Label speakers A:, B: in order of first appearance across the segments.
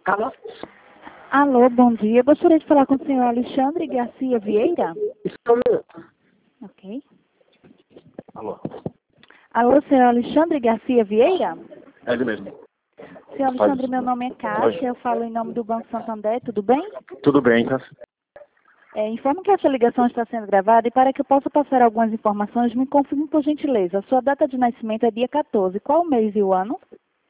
A: Alô?
B: Alô, bom dia. Gostaria de falar com o senhor Alexandre Garcia Vieira. Ok.
A: Alô?
B: Alô, senhor Alexandre Garcia Vieira?
A: É ele mesmo.
B: Senhor Alexandre, meu nome é Cássia, eu falo em nome do Banco Santander, tudo bem?
A: Tudo bem, tá?
B: Informo que essa ligação está sendo gravada e para que eu possa passar algumas informações, me confirme por gentileza. A sua data de nascimento é dia 14. Qual o mês e o ano?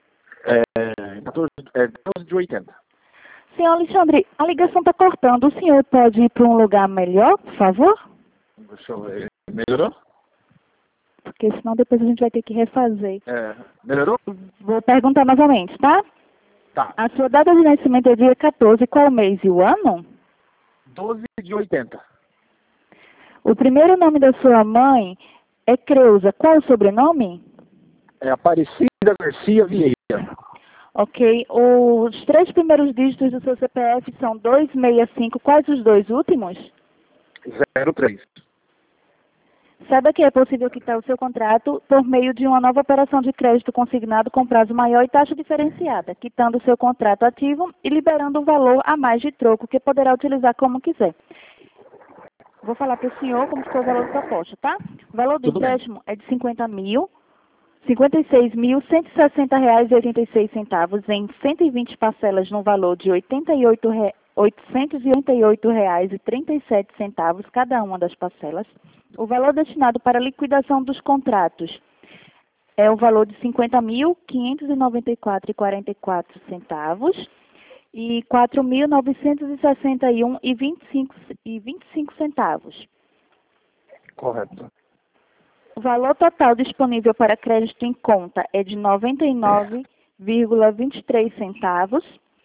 A: 14 de 80.
B: Senhor Alexandre, a ligação está cortando. O senhor pode ir para um lugar melhor, por favor?
A: Deixa eu ver. Melhorou?
B: Porque senão depois a gente vai ter que refazer.
A: Melhorou?
B: Vou perguntar novamente, tá?
A: Tá.
B: A sua data de nascimento é dia 14. Qual o mês e o ano?
A: 12 de 80.
B: O primeiro nome da sua mãe é Creuza. Qual o sobrenome?
A: É Aparecida Garcia Vieira.
B: Ok. Os 3 primeiros dígitos do seu CPF são 265. Quais os 2 últimos?
A: 03.
B: Saiba que é possível quitar o seu contrato por meio de uma nova operação de crédito consignado com prazo maior e taxa diferenciada, quitando o seu contrato ativo e liberando um valor a mais de troco que poderá utilizar como quiser. Vou falar para o senhor como ficou o valor da sua aposta, tá? O valor do
A: Tudo bem.
B: empréstimo é de 50 mil, R$ 56.160,86 em 120 parcelas no valor de R$ 888,37 cada uma das parcelas. O valor destinado para liquidação dos contratos é o valor de R$ 50.594,44 e R$ 4.961,25
A: Correto.
B: O valor total disponível para crédito em conta é de R$ 99,23.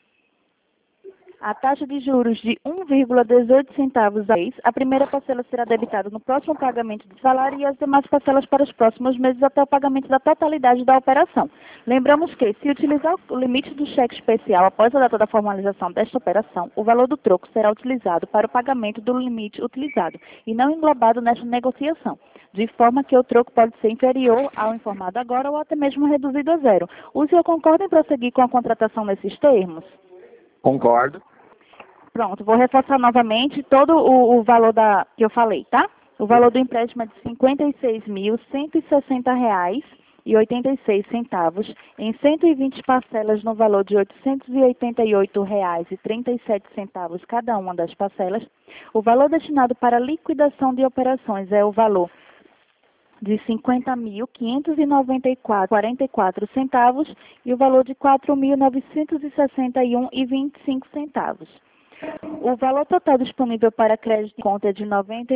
B: A taxa de juros de 1,18 centavos a mês. A primeira parcela será debitada no próximo pagamento do salário e as demais parcelas para os próximos meses até o pagamento da totalidade da operação. Lembramos que, se utilizar o limite do cheque especial após a data da formalização desta operação, o valor do troco será utilizado para o pagamento do limite utilizado e não englobado nesta negociação, de forma que o troco pode ser inferior ao informado agora ou até mesmo reduzido a zero. O senhor concorda em prosseguir com a contratação nesses termos?
A: Concordo.
B: Pronto, vou reforçar novamente todo o valor que eu falei, tá? O valor do empréstimo é de R$ 56.160,86 em 120 parcelas no valor de R$ 888,37 cada uma das parcelas. O valor destinado para liquidação de operações é o valor de R$ 50.594,44 e o valor de R$ 4.961,25. O valor total disponível para crédito em conta é de R$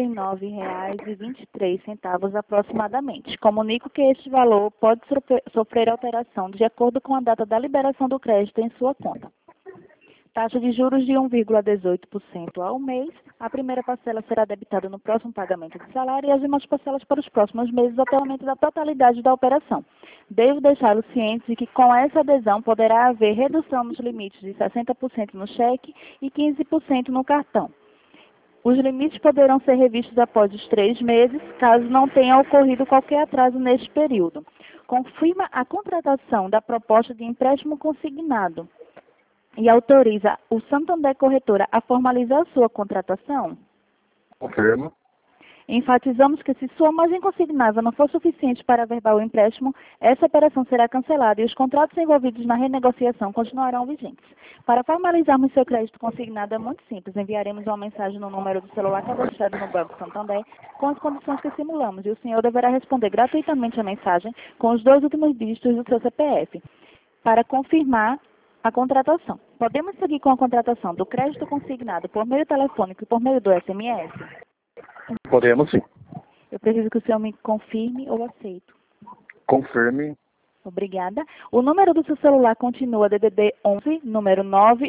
B: 99,23 aproximadamente. Comunico que este valor pode sofrer alteração de acordo com a data da liberação do crédito em sua conta. Taxa de juros de 1,18% ao mês. A primeira parcela será debitada no próximo pagamento do salário e as demais parcelas para os próximos meses até o aumento da totalidade da operação. Devo deixá-los cientes de que com essa adesão poderá haver redução nos limites de 60% no cheque e 15% no cartão. Os limites poderão ser revistos após os 3 meses, caso não tenha ocorrido qualquer atraso neste período. Confirma a contratação da proposta de empréstimo consignado e autoriza o Santander Corretora a formalizar sua contratação?
A: Confirmo.
B: Enfatizamos que se sua margem consignável não for suficiente para averbar o empréstimo, essa operação será cancelada e os contratos envolvidos na renegociação continuarão vigentes. Para formalizarmos seu crédito consignado é muito simples. Enviaremos uma mensagem no número do celular cadastrado no Banco Santander com as condições que simulamos e o senhor deverá responder gratuitamente a mensagem com os 2 últimos dígitos do seu CPF para confirmar a contratação. Podemos seguir com a contratação do crédito consignado por meio telefônico e por meio do SMS?
A: Podemos sim.
B: Eu preciso que o senhor me confirme ou aceito.
A: Confirme.
B: Obrigada. O número do seu celular continua DDD 11, número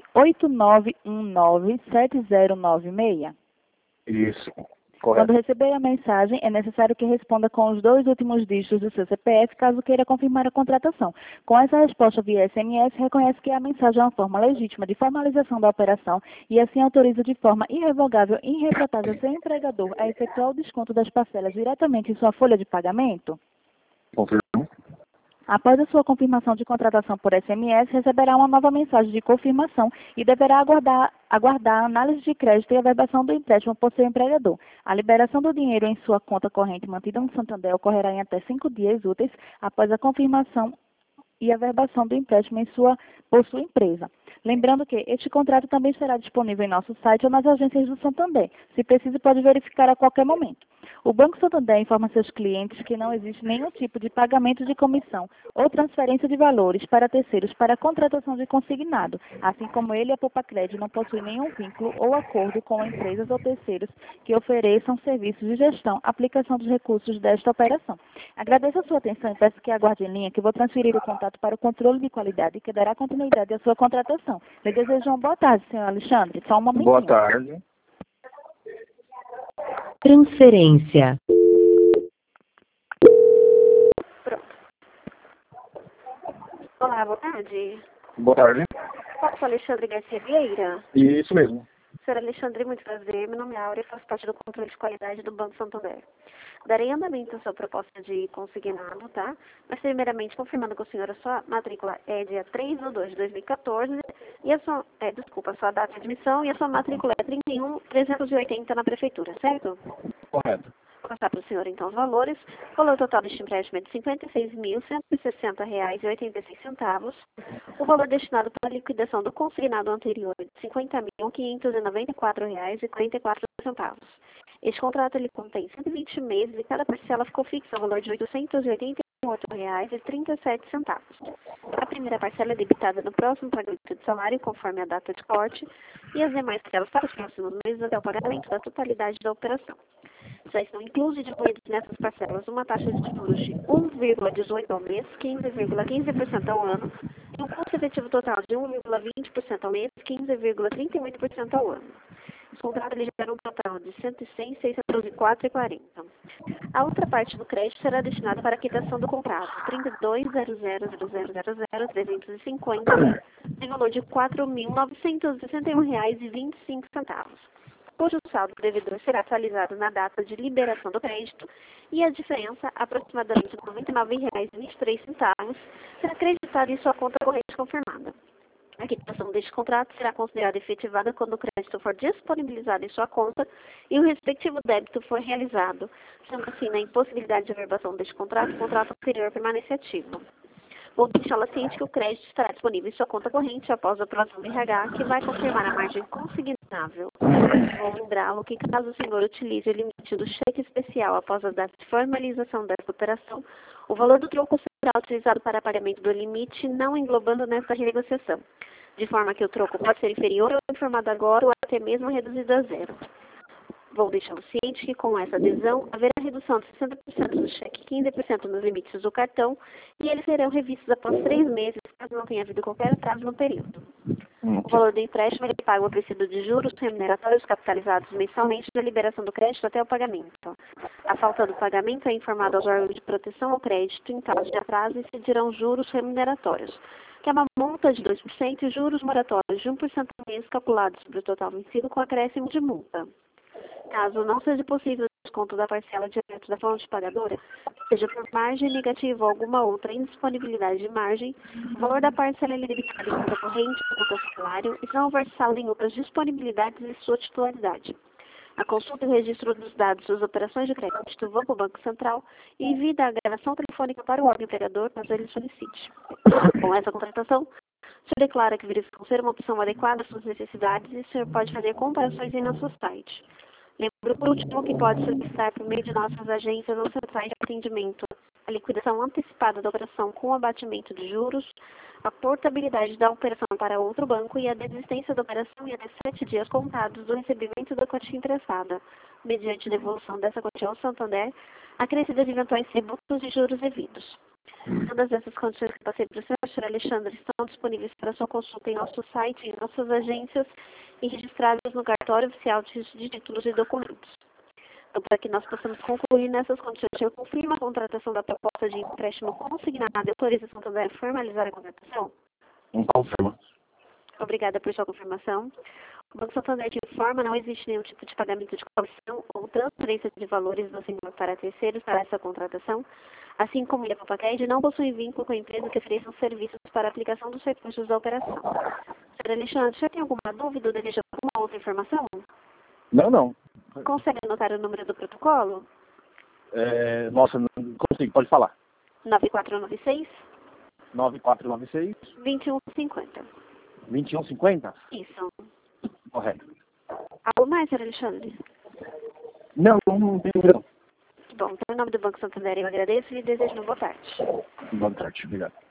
B: 989197096.
A: Isso.
B: Quando
A: Correto.
B: receber a mensagem, é necessário que responda com os 2 últimos dígitos do seu CPF, caso queira confirmar a contratação. Com essa resposta via SMS, reconhece que a mensagem é uma forma legítima de formalização da operação e assim autoriza de forma irrevogável e irretratável seu empregador a efetuar o desconto das parcelas diretamente em sua folha de pagamento?
A: Confirmo.
B: Após a sua confirmação de contratação por SMS, receberá uma nova mensagem de confirmação e deverá aguardar a análise de crédito e a verbação do empréstimo por seu empregador. A liberação do dinheiro em sua conta corrente mantida no Santander ocorrerá em até 5 dias úteis após a confirmação e a verbação do empréstimo por sua empresa. Lembrando que este contrato também estará disponível em nosso site ou nas agências do Santander. Se precise, pode verificar a qualquer momento. O Banco Santander informa seus clientes que não existe nenhum tipo de pagamento de comissão ou transferência de valores para terceiros para a contratação de consignado, assim como ele e a Poupa-Cred não possuem nenhum vínculo ou acordo com empresas ou terceiros que ofereçam serviços de gestão, aplicação dos recursos desta operação. Agradeço a sua atenção e peço que aguarde em linha que vou transferir o contato para o controle de qualidade que dará continuidade à sua contratação. Lhe desejo uma boa tarde, senhor Alexandre. Só um momentinho.
A: Boa tarde.
C: Transferência.
D: Pronto. Olá, boa tarde.
A: Boa tarde.
D: Posso Alexandre Garcia Vieira?
A: Isso mesmo.
D: Senhor Alexandre, muito prazer. Meu nome é Áurea e faço parte do controle de qualidade do Banco Santander. Darei andamento à sua proposta de consignado, tá? Mas primeiramente confirmando com o senhor a sua matrícula é dia 3/2/2014 e a sua, a sua data de admissão e a sua matrícula é 31.380 na prefeitura, certo?
A: Correto.
D: Vou passar para o senhor então os valores. O valor total deste empréstimo é de R$ 56.160,86. O valor destinado para a liquidação do consignado anterior é de R$ 50.594,44. Este contrato ele contém 120 meses e cada parcela ficou fixa ao valor de R$ 888,37. A primeira parcela é debitada no próximo pagamento de salário, conforme a data de corte, e as demais parcelas para os próximos meses até o pagamento da totalidade da operação. Já estão inclusos e diluídos nessas parcelas uma taxa de juros de 1,18 ao mês, 15,15% ao ano, e um custo efetivo total de 1,20% ao mês, 15,38% ao ano. Esse contrato ele gera um total de R$ 106.604,40. A outra parte do crédito será destinada para a quitação do contrato, R$ 32.0000.350, de valor de R$ 4.961,25. Cujo saldo do devedor será atualizado na data de liberação do crédito e a diferença, aproximadamente R$ 99,23, será acreditada em sua conta corrente confirmada. A quitação deste contrato será considerada efetivada quando o crédito for disponibilizado em sua conta e o respectivo débito for realizado. Sendo assim, na impossibilidade de averbação deste contrato, o contrato anterior permanece ativo. Vou deixá-la ciente que o crédito estará disponível em sua conta corrente após a aprovação do RH, que vai confirmar a margem consignável. Vou lembrá-lo que, caso o senhor utilize o limite do cheque especial após a data de formalização desta operação, o valor do troco será utilizado para pagamento do limite, não englobando nesta renegociação, de forma que o troco pode ser inferior ao informado agora ou até mesmo reduzido a zero. Vou deixá-lo ciente que, com essa adesão, haverá redução de 60% do cheque e 15% nos limites do cartão, e eles serão revistos após 3 meses, caso não tenha havido qualquer atraso no período. O valor do empréstimo ele paga o acrescido de juros remuneratórios capitalizados mensalmente da liberação do crédito até o pagamento. A falta do pagamento é informado aos órgãos de proteção ao crédito em caso de atraso e incidirão juros remuneratórios, que é uma multa de 2% e juros moratórios de 1% ao mês calculados sobre o total vencido com acréscimo de multa. Caso não seja possível o desconto da parcela direto da fonte pagadora, seja por margem negativa ou alguma outra indisponibilidade de margem, o valor da parcela é debitado em conta corrente ou conta salário e não versado em outras disponibilidades de sua titularidade. A consulta e o registro dos dados das operações de crédito vão para o Banco Central e envia a gravação telefônica para o órgão empregador caso ele solicite. Com essa contratação, o senhor declara que verificam ser uma opção adequada às suas necessidades e o senhor pode fazer comparações em nosso site. Lembro, por último, que pode solicitar por meio de nossas agências ou centrais de atendimento a liquidação antecipada da operação com abatimento de juros, a portabilidade da operação para outro banco e a desistência da operação em até 7 dias contados do recebimento da quantia interessada, mediante devolução dessa quantia ao Santander, acrescida de eventuais tributos e juros devidos. Todas essas condições que passei para o senhor Alexandre estão disponíveis para sua consulta em nosso site, em nossas agências e registradas no cartório oficial de títulos e documentos. Então, para que nós possamos concluir nessas condições, eu confirmo a contratação da proposta de empréstimo consignado e autoriza o Santander a formalizar a contratação?
A: Confirma.
D: Obrigada por sua confirmação. O Banco Santander te informa, não existe nenhum tipo de pagamento de comissão ou transferência de valores do senhor para terceiros para essa contratação, assim como ele, a Papacred, não possui vínculo com a empresa que ofereça os serviços para a aplicação dos recursos da operação. Sr. Alexandre, você tem alguma dúvida ou deseja alguma outra informação?
A: Não.
D: Consegue anotar o número do protocolo?
A: Nossa, não consigo, pode falar.
D: 9496
A: 9496
D: 2150.
A: 2150?
D: Isso.
A: Correto.
D: Algo mais, Sr. Alexandre?
A: Não tenho dúvida.
D: Bom, então, em nome do Banco Santander, eu agradeço e desejo uma boa tarde.
A: Boa tarde, obrigado.